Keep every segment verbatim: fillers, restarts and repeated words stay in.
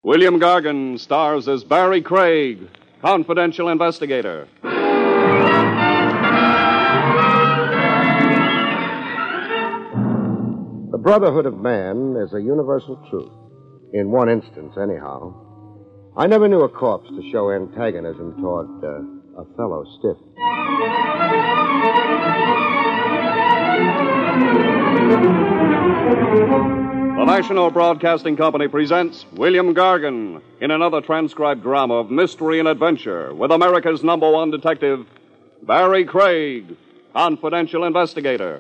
William Gargan stars as Barry Craig, confidential investigator. The brotherhood of man is a universal truth. In one instance, anyhow. I never knew a corpse to show antagonism toward uh, a fellow stiff. The National Broadcasting Company presents William Gargan in another transcribed drama of mystery and adventure with America's number one detective, Barry Craig, confidential investigator.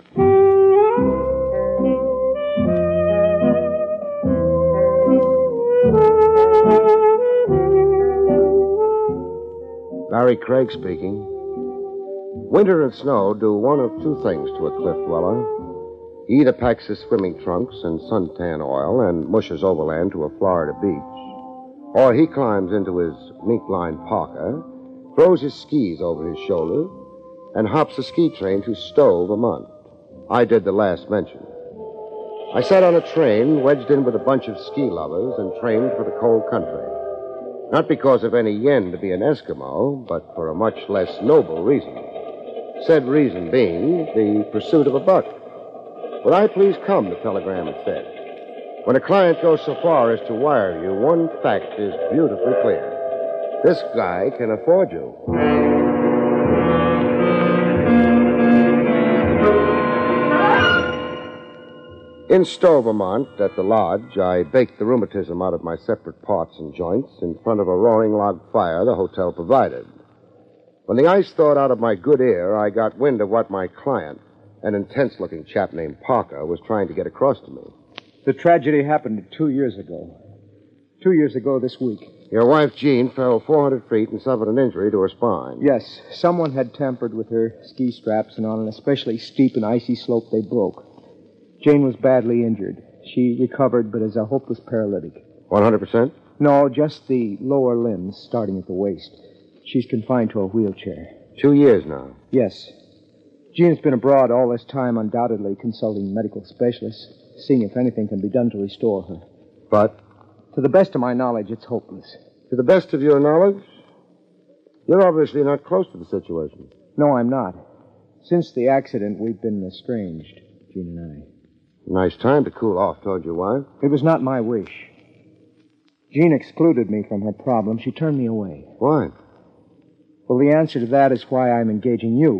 Barry Craig speaking. Winter and snow do one of two things to a cliff dweller. He either packs his swimming trunks and suntan oil and mushes overland to a Florida beach, or he climbs into his mink-lined parka, throws his skis over his shoulder, and hops a ski train to Stowe, Vermont. I did the last mentioned. I sat on a train wedged in with a bunch of ski lovers and trained for the cold country. Not because of any yen to be an Eskimo, but for a much less noble reason. Said reason being the pursuit of a buck. Would I please come, the telegram had said. When a client goes so far as to wire you, one fact is beautifully clear. This guy can afford you. In Stowe, Vermont, at the lodge, I baked the rheumatism out of my separate parts and joints in front of a roaring log fire the hotel provided. When the ice thawed out of my good ear, I got wind of what my client, an intense-looking chap named Parker, was trying to get across to me. The tragedy happened two years ago. Two years ago this week. Your wife, Jean, fell four hundred feet and suffered an injury to her spine. Yes, someone had tampered with her ski straps, and on an especially steep and icy slope, they broke. Jane was badly injured. She recovered, but is a hopeless paralytic. one hundred percent? No, just the lower limbs, starting at the waist. She's confined to a wheelchair. Two years now. Yes. Jean's been abroad all this time, undoubtedly consulting medical specialists, seeing if anything can be done to restore her. But? To the best of my knowledge, it's hopeless. To the best of your knowledge? You're obviously not close to the situation. No, I'm not. Since the accident, we've been estranged, Jean and I. Nice time to cool off, told your wife. It was not my wish. Jean excluded me from her problem. She turned me away. Why? Well, the answer to that is why I'm engaging you.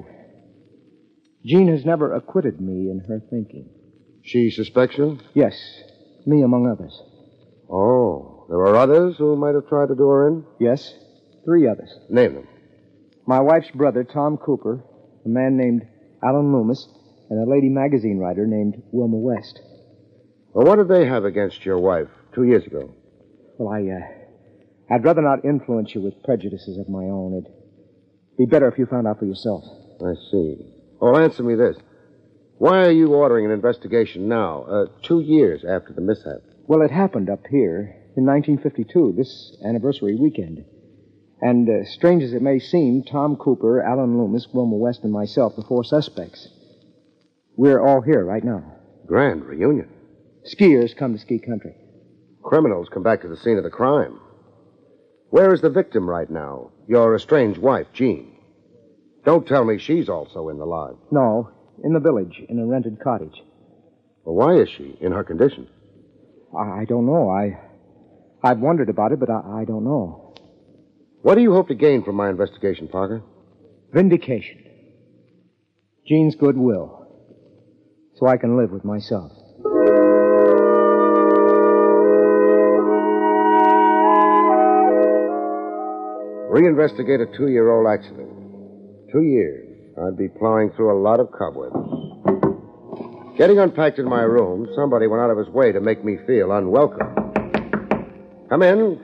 Jean has never acquitted me in her thinking. She suspects you? Yes, me among others. Oh, there are others who might have tried to do her in? Yes, three others. Name them. My wife's brother, Tom Cooper, a man named Alan Loomis, and a lady magazine writer named Wilma West. Well, what did they have against your wife two years ago? Well, I, uh, I'd rather not influence you with prejudices of my own. It'd be better if you found out for yourself. I see. Well, answer me this. Why are you ordering an investigation now, uh, two years after the mishap? Well, it happened up here in nineteen fifty-two, this anniversary weekend. And, uh, strange as it may seem, Tom Cooper, Alan Loomis, Wilma West, and myself, the four suspects, we're all here right now. Grand reunion. Skiers come to ski country. Criminals come back to the scene of the crime. Where is the victim right now? Your estranged wife, Jean. Don't tell me she's also in the lodge. No, in the village, in a rented cottage. Well, why is she in her condition? I, I don't know. I, I've wondered about it, but I, I don't know. What do you hope to gain from my investigation, Parker? Vindication. Jean's goodwill. So I can live with myself. Reinvestigate a two-year-old accident. Two years. I'd be plowing through a lot of cobwebs. Getting unpacked in my room, somebody went out of his way to make me feel unwelcome. Come in.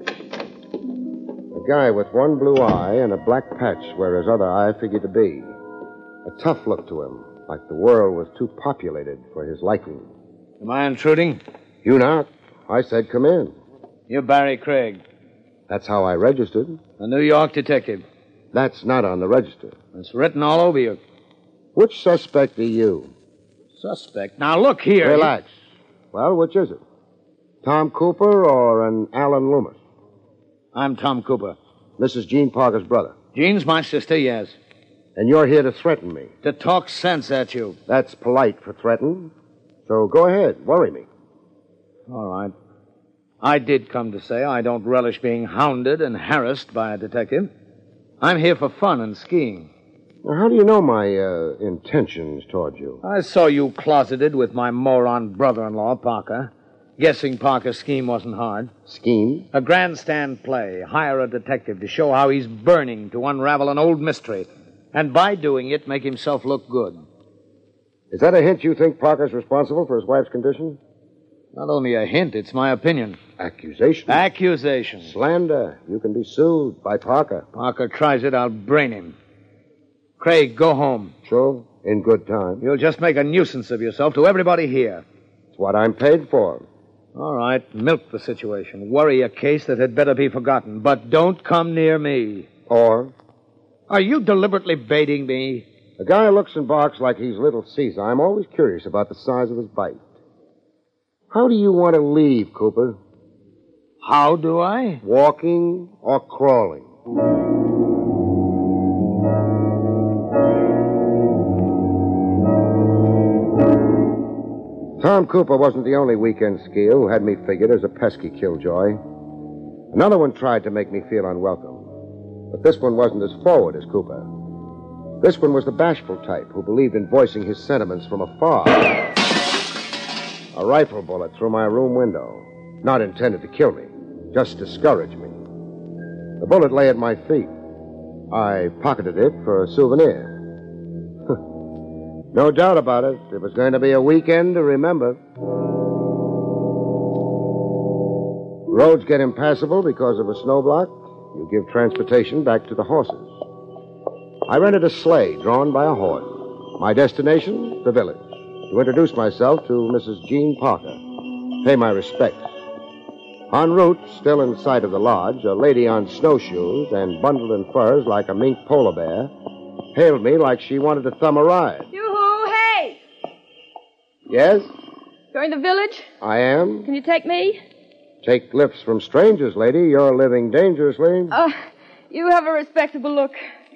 A guy with one blue eye and a black patch where his other eye figured to be. A tough look to him, like the world was too populated for his liking. Am I intruding? You not. I said come in. You're Barry Craig. That's how I registered. A New York detective. That's not on the register. It's written all over you. Which suspect are you? Suspect? Now, look here. Relax. You... Well, which is it? Tom Cooper or an Alan Loomis? I'm Tom Cooper. Missus Jean Parker's brother. Jean's my sister, yes. And you're here to threaten me. To talk sense at you. That's polite for threaten. So go ahead, worry me. All right. I did come to say I don't relish being hounded and harassed by a detective. I'm here for fun and skiing. Now, how do you know my uh, intentions toward you? I saw you closeted with my moron brother-in-law, Parker. Guessing Parker's scheme wasn't hard. Scheme? A grandstand play. Hire a detective to show how he's burning to unravel an old mystery. And by doing it, make himself look good. Is that a hint you think Parker's responsible for his wife's condition? Not only a hint, it's my opinion. Accusation? Accusation. Slander. You can be sued by Parker. Parker tries it, I'll brain him. Craig, go home. Sure, in good time. You'll just make a nuisance of yourself to everybody here. It's what I'm paid for. All right, milk the situation. Worry a case that had better be forgotten. But don't come near me. Or? Are you deliberately baiting me? A guy looks and barks like he's Little Caesar. I'm always curious about the size of his bite. How do you want to leave, Cooper? How do I? Walking or crawling? Tom Cooper wasn't the only weekend skier who had me figured as a pesky killjoy. Another one tried to make me feel unwelcome. But this one wasn't as forward as Cooper. This one was the bashful type who believed in voicing his sentiments from afar. A rifle bullet through my room window. Not intended to kill me, just discourage me. The bullet lay at my feet. I pocketed it for a souvenir. No doubt about it. It was going to be a weekend to remember. Roads get impassable because of a snowblock. You give transportation back to the horses. I rented a sleigh drawn by a horse. My destination, the village. To introduce myself to Missus Jean Parker. Pay my respects. En route, still in sight of the lodge, a lady on snowshoes and bundled in furs like a mink polar bear hailed me like she wanted to thumb a ride. Yoo-hoo, hey! Yes? Going to the village? I am. Can you take me? Take lifts from strangers, lady. You're living dangerously. Uh, you have a respectable look.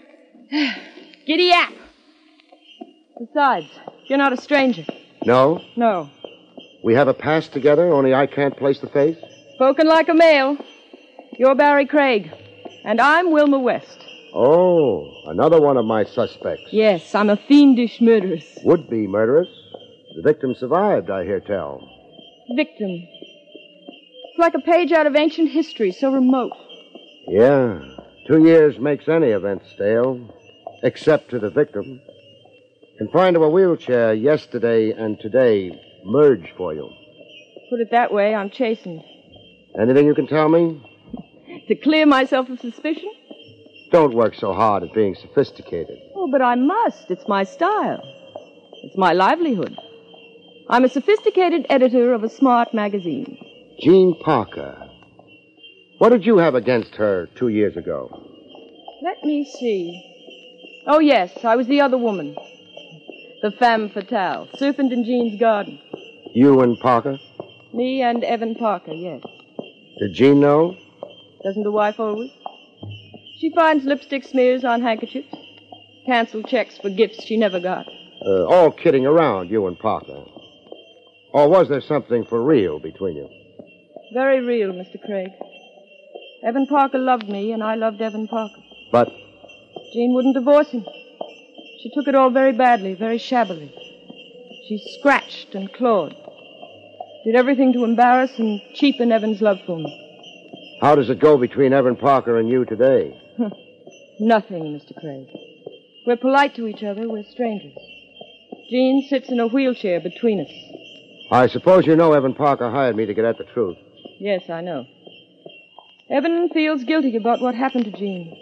Giddy up. Besides, you're not a stranger. No? No. We have a past together, only I can't place the face? Spoken like a male. You're Barry Craig. And I'm Wilma West. Oh, another one of my suspects. Yes, I'm a fiendish murderess. Would-be murderess. The victim survived, I hear tell. Victim. It's like a page out of ancient history, so remote. Yeah. Two years makes any event stale, except to the victim. Confined to a wheelchair, yesterday and today merge for you. Put it that way, I'm chastened. Anything you can tell me? To clear myself of suspicion? Don't work so hard at being sophisticated. Oh, but I must. It's my style. It's my livelihood. I'm a sophisticated editor of a smart magazine. Jean Parker. What did you have against her two years ago? Let me see. Oh, yes, I was the other woman. The femme fatale. Serpent in Jean's garden. You and Parker? Me and Evan Parker, yes. Did Jean know? Doesn't a wife always? She finds lipstick smears on handkerchiefs. Cancel checks for gifts she never got. Uh, all kidding around, you and Parker. Or was there something for real between you? Very real, Mister Craig. Evan Parker loved me, and I loved Evan Parker. But? Jean wouldn't divorce him. She took it all very badly, very shabbily. She scratched and clawed. Did everything to embarrass and cheapen Evan's love for me. How does it go between Evan Parker and you today? Nothing, Mister Craig. We're polite to each other. We're strangers. Jean sits in a wheelchair between us. I suppose you know Evan Parker hired me to get at the truth. Yes, I know. Evan feels guilty about what happened to Jean.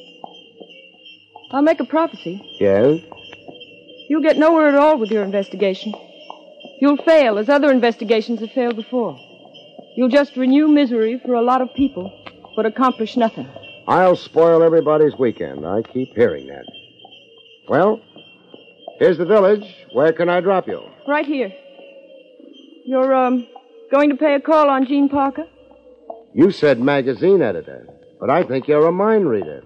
I'll make a prophecy. Yes? You'll get nowhere at all with your investigation. You'll fail as other investigations have failed before. You'll just renew misery for a lot of people, but accomplish nothing. I'll spoil everybody's weekend. I keep hearing that. Well, here's the village. Where can I drop you? Right here. You're, um, Going to pay a call on Gene Parker? You said magazine editor, but I think you're a mind reader.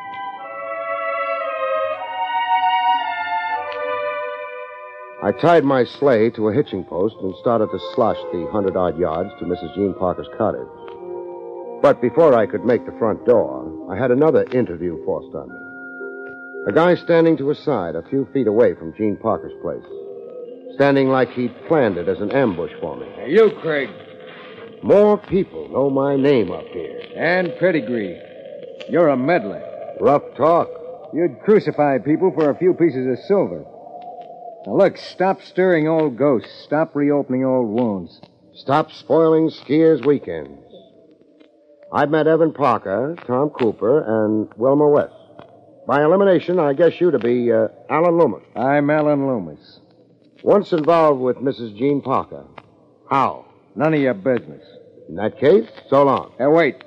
I tied my sleigh to a hitching post and started to slosh the hundred-odd yards to Missus Gene Parker's cottage. But before I could make the front door, I had another interview forced on me. A guy standing to his side a few feet away from Gene Parker's place. Standing like he'd planned it as an ambush for me. Hey, you, Craig. More people know my name up here. And pedigree. You're a meddler. Rough talk. You'd crucify people for a few pieces of silver. Now, look, stop stirring old ghosts. Stop reopening old wounds. Stop spoiling skiers' weekends. I've met Evan Parker, Tom Cooper, and Wilma West. By elimination, I guess you to be uh, Alan Loomis. I'm Alan Loomis. Once involved with Missus Gene Parker. How? None of your business. In that case, so long. Now, wait.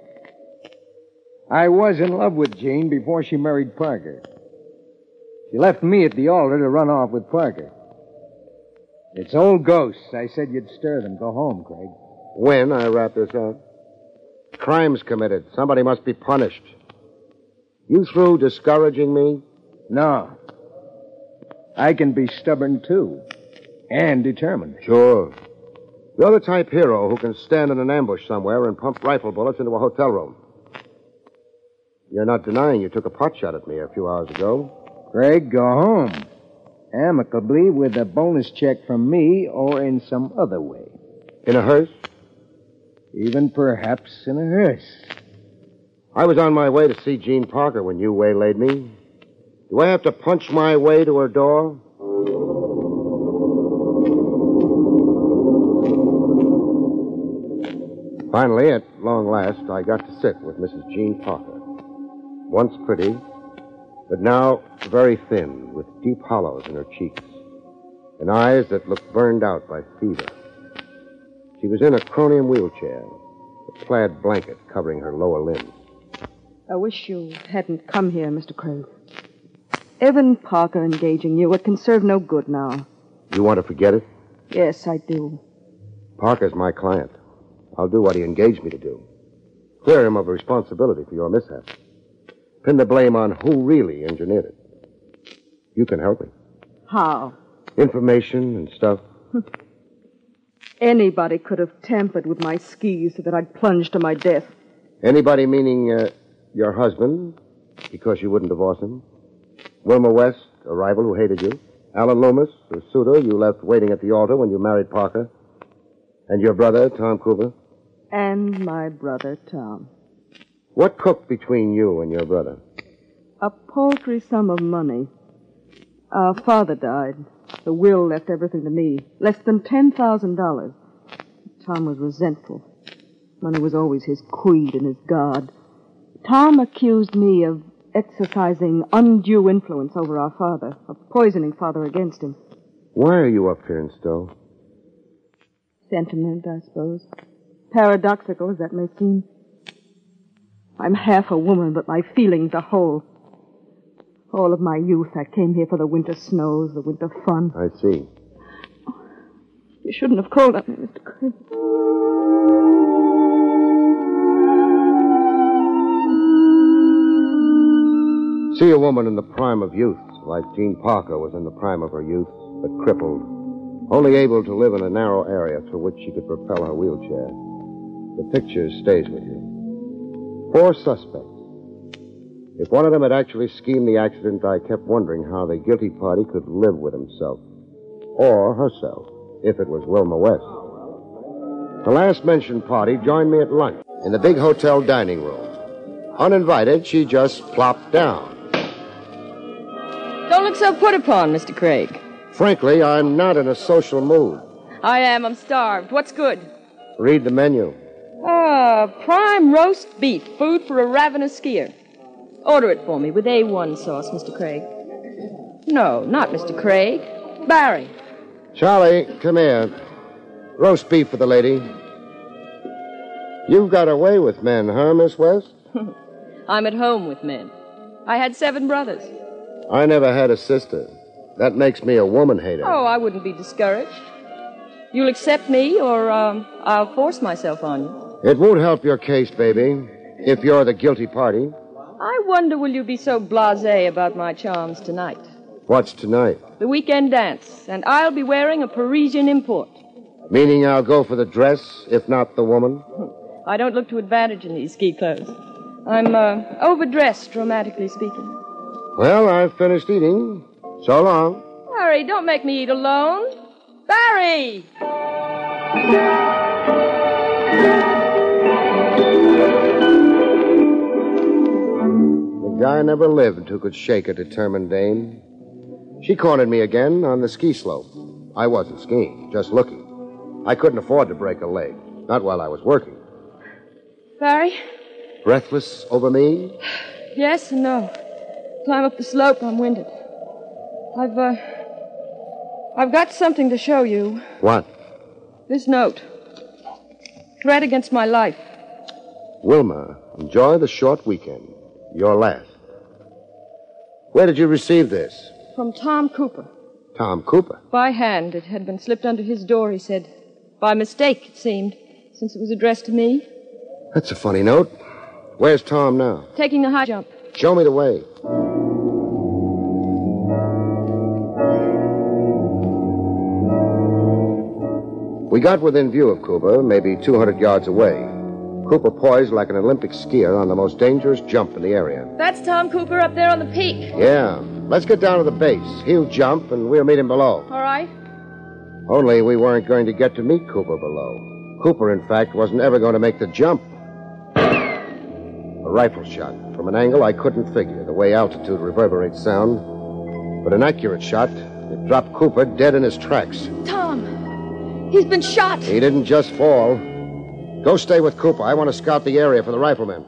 I was in love with Jean before she married Parker. She left me at the altar to run off with Parker. It's old ghosts. I said you'd stir them. Go home, Craig. When I wrap this up? Crimes committed. Somebody must be punished. You through discouraging me? No. I can be stubborn, too. And determined. Sure. You're the type hero who can stand in an ambush somewhere and pump rifle bullets into a hotel room. You're not denying you took a pot shot at me a few hours ago. Craig, go home. Amicably with a bonus check from me or in some other way. In a hearse? Even perhaps in a hearse. I was on my way to see Gene Parker when you waylaid me. Do I have to punch my way to her door? Finally, at long last, I got to sit with Missus Gene Parker. Once pretty, but now very thin, with deep hollows in her cheeks, and eyes that looked burned out by fever. She was in a chromium wheelchair, a plaid blanket covering her lower limbs. I wish you hadn't come here, Mister Craig. Evan Parker engaging you, it can serve no good now. You want to forget it? Yes, I do. Parker's my client. I'll do what he engaged me to do. Clear him of responsibility for your mishap. Pin the blame on who really engineered it. You can help me. How? Information and stuff. Anybody could have tampered with my skis so that I'd plunge to my death. Anybody meaning uh, your husband, because you wouldn't divorce him? Wilma West, a rival who hated you? Alan Loomis, a suitor you left waiting at the altar when you married Parker? And your brother, Tom Cooper? And my brother, Tom. What cooked between you and your brother? A paltry sum of money. Our father died. The will left everything to me. Less than ten thousand dollars. Tom was resentful. Money was always his creed and his god. Tom accused me of exercising undue influence over our father, of poisoning father against him. Why are you up here in Stowe? Sentiment, I suppose. Paradoxical as that may seem. I'm half a woman, but my feelings are whole. All of my youth, I came here for the winter snows, the winter fun. I see. You shouldn't have called on me, Mister Craig. See a woman in the prime of youth, like Gene Parker was in the prime of her youth, but crippled, only able to live in a narrow area through which she could propel her wheelchair. The picture stays with you. Four suspects. If one of them had actually schemed the accident, I kept wondering how the guilty party could live with himself. Or herself, if it was Wilma West. The last mentioned party joined me at lunch in the big hotel dining room. Uninvited, she just plopped down. Don't look so put upon, Mister Craig. Frankly, I'm not in a social mood. I am. I'm starved. What's good? Read the menu. Ah, prime roast beef, food for a ravenous skier. Order it for me with A one sauce, Mister Craig. No, not Mister Craig. Barry. Charlie, come here. Roast beef for the lady. You've got away with men, huh, Miss West? I'm at home with men. I had seven brothers. I never had a sister. That makes me a woman hater. Oh, I wouldn't be discouraged. You'll accept me, or um, I'll force myself on you. It won't help your case, baby, if you're the guilty party. I wonder, will you be so blasé about my charms tonight? What's tonight? The weekend dance, and I'll be wearing a Parisian import. Meaning I'll go for the dress, if not the woman? I don't look to advantage in these ski clothes. I'm uh, overdressed, dramatically speaking. Well, I've finished eating. So long. Barry, don't make me eat alone. Barry! The guy never lived who could shake a determined dame. She cornered me again on the ski slope. I wasn't skiing, just looking. I couldn't afford to break a leg, not while I was working. Barry? Breathless over me? Yes and no. Climb up the slope, I'm winded. I've, uh... I've got something to show you. What? This note. Threat against my life. Wilma, enjoy the short weekend. Your last. Where did you receive this? From Tom Cooper. Tom Cooper? By hand. It had been slipped under his door, he said. By mistake, it seemed, since it was addressed to me. That's a funny note. Where's Tom now? Taking the high jump. Show me the way. We got within view of Cooper, maybe two hundred yards away. Cooper poised like an Olympic skier on the most dangerous jump in the area. That's Tom Cooper up there on the peak. Yeah. Let's get down to the base. He'll jump, and we'll meet him below. All right. Only we weren't going to get to meet Cooper below. Cooper, in fact, wasn't ever going to make the jump. A rifle shot from an angle I couldn't figure, the way altitude reverberates sound. But an accurate shot, it dropped Cooper dead in his tracks. Tom! He's been shot! He didn't just fall. Go stay with Cooper. I want to scout the area for the riflemen.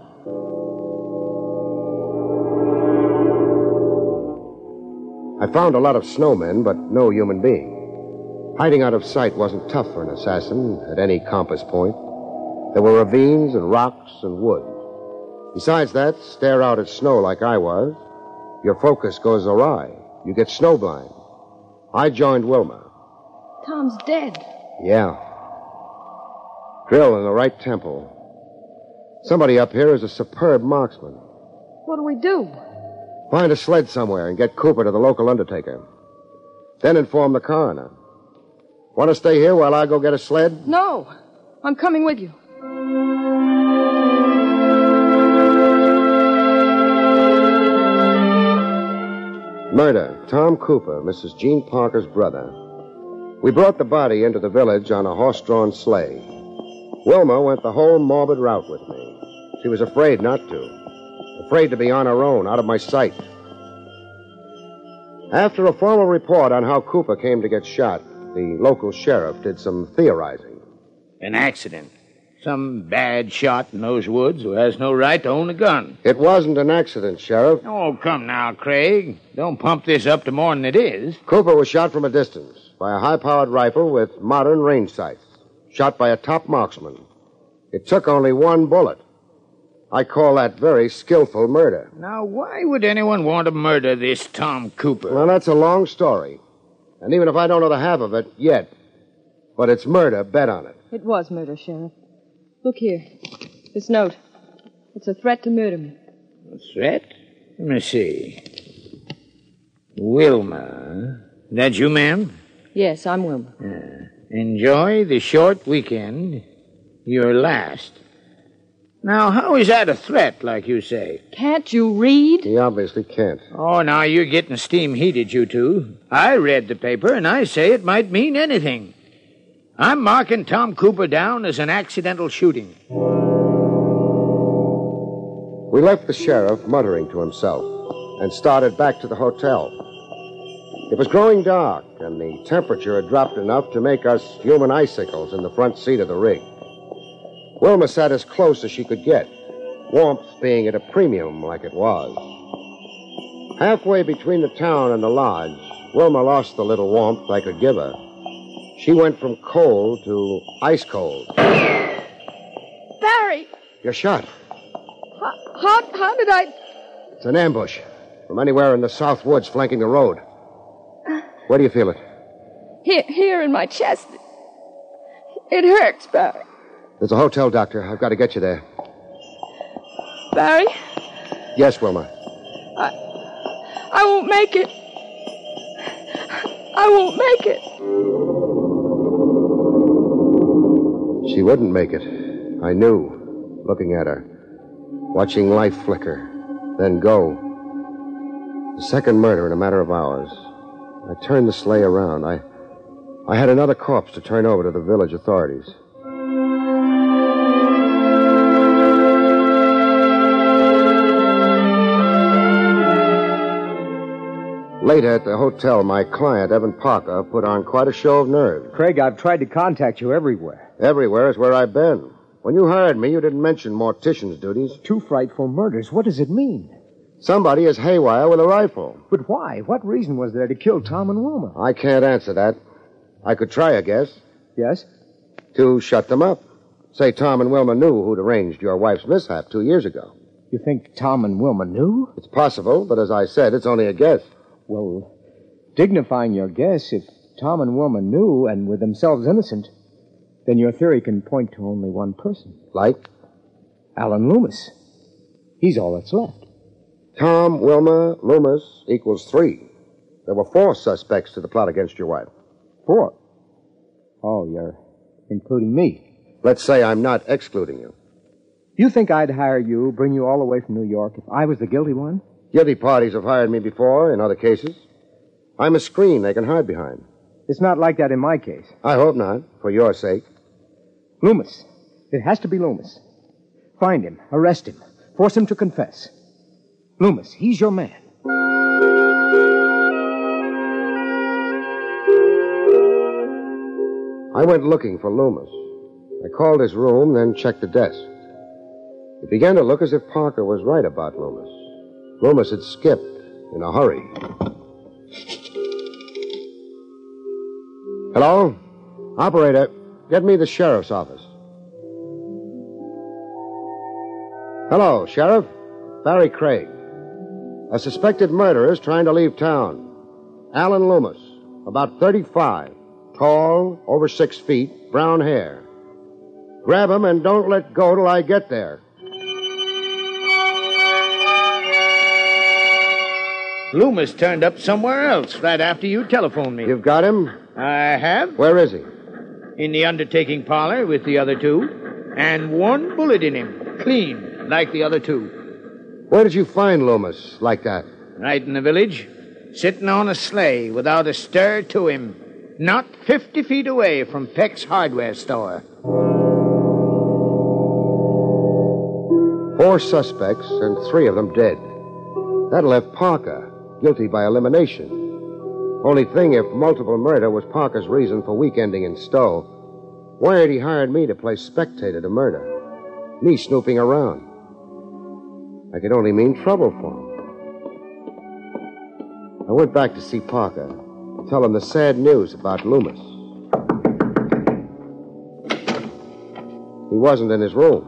I found a lot of snowmen, but no human being. Hiding out of sight wasn't tough for an assassin at any compass point. There were ravines and rocks and wood. Besides that, stare out at snow like I was, your focus goes awry. You get snowblind. I joined Wilma. Tom's dead. Yeah. Drill in the right temple. Somebody up here is a superb marksman. What do we do? Find a sled somewhere and get Cooper to the local undertaker. Then inform the coroner. Want to stay here while I go get a sled? No. I'm coming with you. Murder. Tom Cooper, Missus Jean Parker's brother. We brought the body into the village on a horse-drawn sleigh. Wilma went the whole morbid route with me. She was afraid not to. Afraid to be on her own, out of my sight. After a formal report on how Cooper came to get shot, the local sheriff did some theorizing. An accident. Some bad shot in those woods who has no right to own a gun. It wasn't an accident, Sheriff. Oh, come now, Craig. Don't pump this up to more than it is. Cooper was shot from a distance by a high-powered rifle with modern range sights. Shot by a top marksman. It took only one bullet. I call that very skillful murder. Now, why would anyone want to murder this Tom Cooper? Well, that's a long story. And even if I don't know the half of it yet, but it's murder, bet on it. It was murder, Sheriff. Look here. This note. It's a threat to murder me. A threat? Let me see. Wilma. That you, ma'am? Yes, I'm Wilma. Uh, enjoy the short weekend. Your last. Now, how is that a threat, like you say? Can't you read? He obviously can't. Oh, now you're getting steam heated, you two. I read the paper, and I say it might mean anything. I'm marking Tom Cooper down as an accidental shooting. We left the sheriff muttering to himself and started back to the hotel. It was growing dark, and the temperature had dropped enough to make us human icicles in the front seat of the rig. Wilma sat as close as she could get, warmth being at a premium like it was. Halfway between the town and the lodge, Wilma lost the little warmth I could give her. She went from cold to ice cold. Barry! You're shot. How, how, how did I... It's an ambush from anywhere in the south woods flanking the road. Where do you feel it? Here, here in my chest. It hurts, Barry. There's a hotel, Doctor. I've got to get you there. Barry, Yes, Wilma. I won't make it. I won't make it. She wouldn't make it. I knew, looking at her, watching life flicker, then go. The second murder in a matter of hours. I turned the sleigh around. I, I had another corpse to turn over to the village authorities. Later at the hotel, my client, Evan Parker, put on quite a show of nerve. Craig, I've tried to contact you everywhere. Everywhere is where I've been. When you hired me, you didn't mention mortician's duties. Two frightful murders. What does it mean? Somebody is haywire with a rifle. But why? What reason was there to kill Tom and Wilma? I can't answer that. I could try a guess. Yes? To shut them up. Say Tom and Wilma knew who'd arranged your wife's mishap two years ago. You think Tom and Wilma knew? It's possible, but as I said, it's only a guess. Well, dignifying your guess, if Tom and Wilma knew and were themselves innocent, then your theory can point to only one person. Like? Alan Loomis. He's all that's left. Tom, Wilma, Loomis equals three. There were four suspects to the plot against your wife. Four? Oh, you're including me. Let's say I'm not excluding you. You think I'd hire you, bring you all the way from New York, if I was the guilty one? Guilty parties have hired me before in other cases. I'm a screen they can hide behind. It's not like that in my case. I hope not, for your sake. Loomis. It has to be Loomis. Find him. Arrest him. Force him to confess. Loomis, he's your man. I went looking for Loomis. I called his room, then checked the desk. It began to look as if Parker was right about Loomis. Loomis had skipped in a hurry. Hello? Operator, get me the sheriff's office. Hello, Sheriff. Barry Craig. A suspected murderer is trying to leave town. Alan Loomis, about thirty-five, tall, over six feet, brown hair. Grab him and don't let go till I get there. Loomis turned up somewhere else right after you telephoned me. You've got him? I have. Where is he? In the undertaking parlor with the other two. And one bullet in him. Clean, like the other two. Where did you find Loomis like that? Right in the village. Sitting on a sleigh without a stir to him. Not fifty feet away from Peck's hardware store. Four suspects and three of them dead. That left Parker guilty by elimination. Only thing, if multiple murder was Parker's reason for weekending in Stowe, why had he hired me to play spectator to murder? Me snooping around. I could only mean trouble for him. I went back to see Parker, to tell him the sad news about Loomis. He wasn't in his room.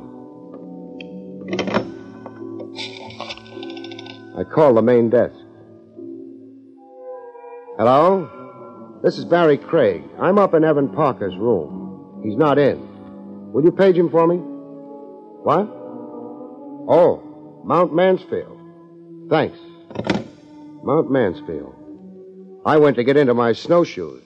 I called the main desk. Hello? This is Barry Craig. I'm up in Evan Parker's room. He's not in. Will you page him for me? What? Oh, Mount Mansfield. Thanks. Mount Mansfield. I went to get into my snowshoes.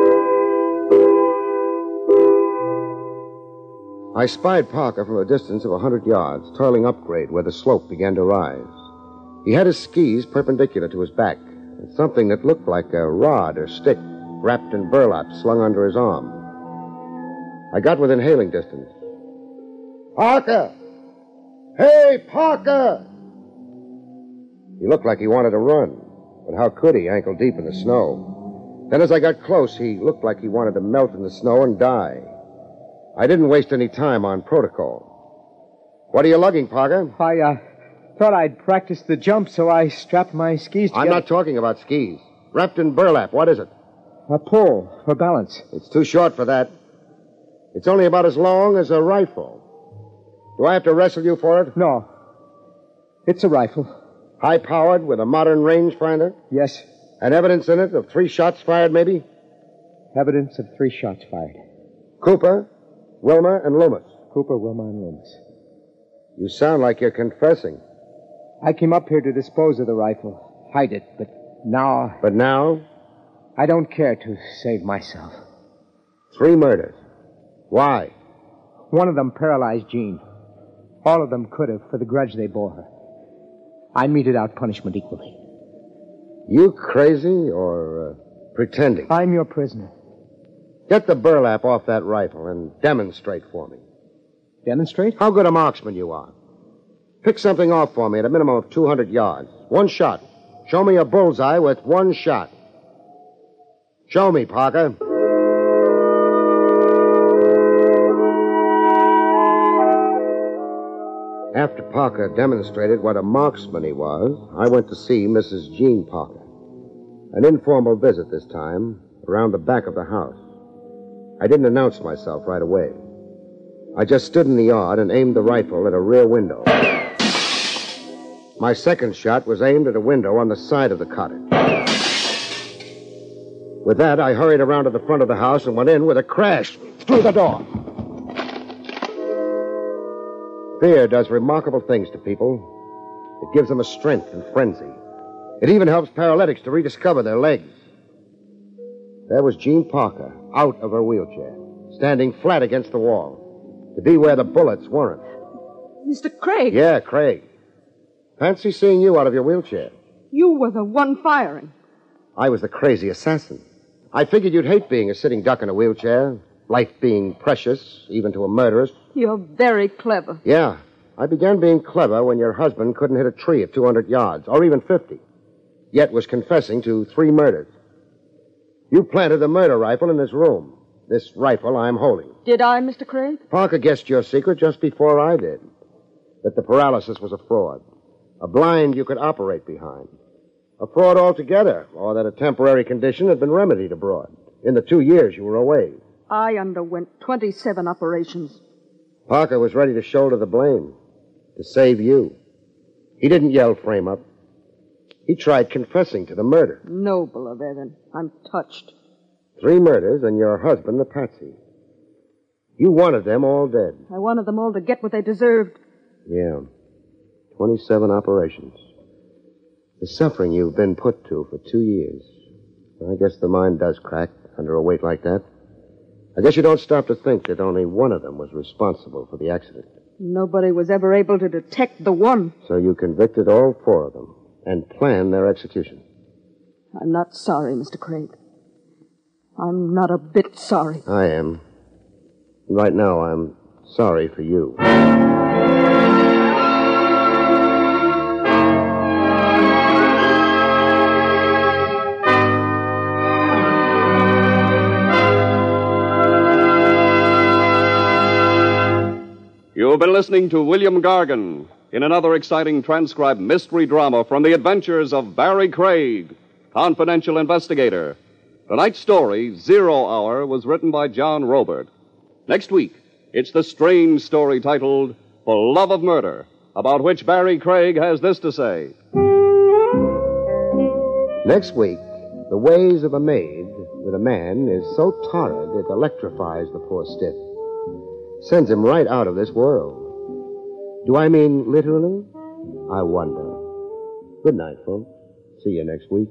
I spied Parker from a distance of a hundred yards, toiling upgrade where the slope began to rise. He had his skis perpendicular to his back, and something that looked like a rod or stick wrapped in burlap slung under his arm. I got within hailing distance. Parker! Hey, Parker! He looked like he wanted to run, but how could he, ankle deep in the snow? Then as I got close, he looked like he wanted to melt in the snow and die. I didn't waste any time on protocol. What are you lugging, Parker? I, uh, thought I'd practice the jump, so I strapped my skis together. I'm not talking about skis. Wrapped in burlap. What is it? A pole for balance. It's too short for that. It's only about as long as a rifle. Do I have to wrestle you for it? No. It's a rifle. High-powered with a modern rangefinder? Yes. And evidence in it of three shots fired, maybe? Evidence of three shots fired. Cooper, Wilma and Loomis. Cooper, Wilma, and Loomis. You sound like you're confessing. I came up here to dispose of the rifle, hide it, but now... But now? I don't care to save myself. Three murders. Why? One of them paralyzed Jean. All of them could have, for the grudge they bore her. I meted out punishment equally. You crazy or uh, pretending? I'm your prisoner. Get the burlap off that rifle and demonstrate for me. Demonstrate? How good a marksman you are. Pick something off for me at a minimum of two hundred yards. One shot. Show me a bullseye with one shot. Show me, Parker. After Parker demonstrated what a marksman he was, I went to see Missus Jean Parker. An informal visit this time, around the back of the house. I didn't announce myself right away. I just stood in the yard and aimed the rifle at a rear window. My second shot was aimed at a window on the side of the cottage. With that, I hurried around to the front of the house and went in with a crash through the door. Fear does remarkable things to people. It gives them a strength and frenzy. It even helps paralytics to rediscover their legs. There was Jean Parker, out of her wheelchair, standing flat against the wall, to be where the bullets weren't. Mister Craig. Yeah, Craig. Fancy seeing you out of your wheelchair. You were the one firing. I was the crazy assassin. I figured you'd hate being a sitting duck in a wheelchair, life being precious, even to a murderess. You're very clever. Yeah. I began being clever when your husband couldn't hit a tree at two hundred yards, or even fifty, yet was confessing to three murders. You planted the murder rifle in this room. This rifle I'm holding. Did I, Mister Craig? Parker guessed your secret just before I did. That the paralysis was a fraud. A blind you could operate behind. A fraud altogether, or that a temporary condition had been remedied abroad in the two years you were away. I underwent twenty-seven operations. Parker was ready to shoulder the blame, to save you. He didn't yell frame up. He tried confessing to the murder. Noble of Evan. I'm touched. Three murders and your husband the patsy. You wanted them all dead. I wanted them all to get what they deserved. Yeah. twenty-seven operations. The suffering you've been put to for two years. I guess the mind does crack under a weight like that. I guess you don't stop to think that only one of them was responsible for the accident. Nobody was ever able to detect the one. So you convicted all four of them and planned their execution. I'm not sorry, Mister Craig. I'm not a bit sorry. I am. Right now, I'm sorry for you. You've been listening to William Gargan in another exciting transcribed mystery drama from the adventures of Barry Craig, confidential investigator. Tonight's story, Zero Hour, was written by John Robert. Next week, it's the strange story titled For Love of Murder, about which Barry Craig has this to say. Next week, the ways of a maid with a man is so torrid it electrifies the poor stiff. Sends him right out of this world. Do I mean literally? I wonder. Good night, folks. See you next week.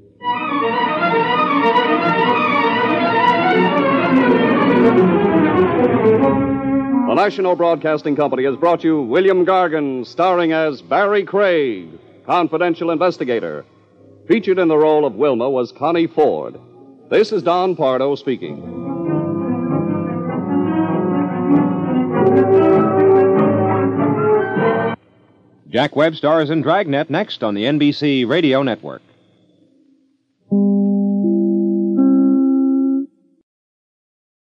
The National Broadcasting Company has brought you William Gargan, starring as Barry Craig, confidential investigator. Featured in the role of Wilma was Connie Ford. This is Don Pardo speaking. Jack Webb stars in Dragnet next on the N B C Radio Network.